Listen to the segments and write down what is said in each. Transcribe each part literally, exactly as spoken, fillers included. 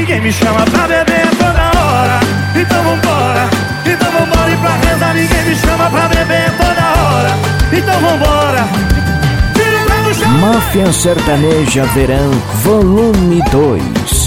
ninguém me chama pra beber toda hora. Então vambora, então vambora. E pra rezar ninguém me chama pra beber toda hora. Então vambora. Máfia Sertaneja Verão Volume dois.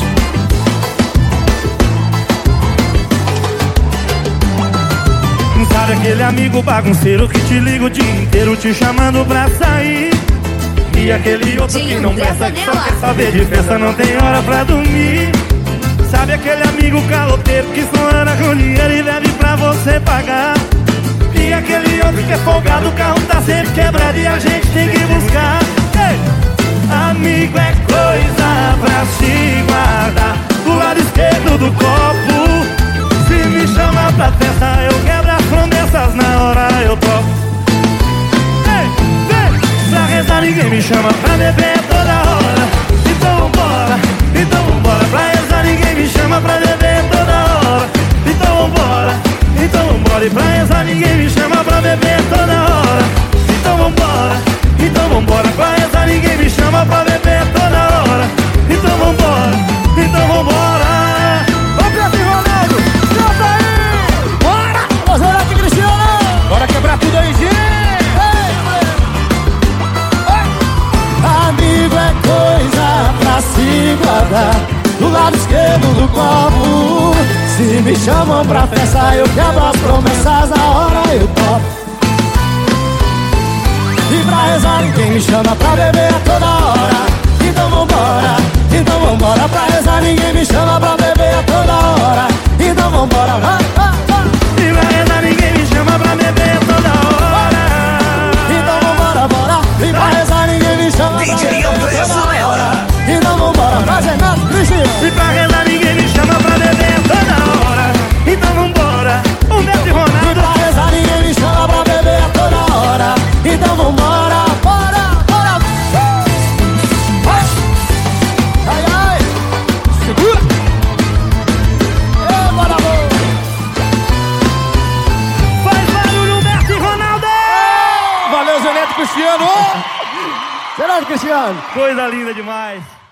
Sabe aquele amigo bagunceiro que te liga o dia inteiro te chamando pra sair? E aquele outro que não presta, que só quer saber de festa, não tem hora pra dormir. Sabe aquele amigo caloteiro que só anda com dinheiro e deve pra você pagar? E aquele outro que é folgado, o carro tá sempre quebrado e a gente tem que buscar. Ei! Amigo é coisa pra se guardar do lado esquerdo do copo. Se me chama pra festa, eu quebro as promessas, na hora eu topo. Ei, ei, pra rezar ninguém me chama pra beber toda hora. Então vambora, então vambora. Pra rezar ninguém me chama pra beber toda hora. Então vambora, então vambora. E pra rezar ninguém me chama pra beber toda hora. Então vambora, então vambora. Pra rezar ninguém me chama pra beber toda hora. Então vambora, então vambora. Bora quebrar tudo aí, gente! Amigo é coisa pra se guardar do lado esquerdo do copo. Se me chamam pra festa, eu quebro as promessas, na hora eu topo. E pra rezar ninguém me chama pra beber a toda hora. Então vambora, então vambora. Pra rezar ninguém me chama pra beber a toda hora. Então vambora, vai, vai, vai. E pra rezar ninguém me chama pra beber toda hora. Então vambora, bora. E pra rezar ninguém me chama pra beber toda hora. Então vambora, pra Renato Cristiano. E pra rezar ninguém me chama pra beber toda hora. Então vambora, o Neto e E Ronaldo. pra rezar ninguém me chama pra beber a toda hora. Então vambora, bora, bora. Ai, ai. Segura! Ê, bora, bora. Faz barulho, Neto e Ronaldo. Valeu, Zé Neto Cristiano! Será, Cristiano? Coisa linda demais.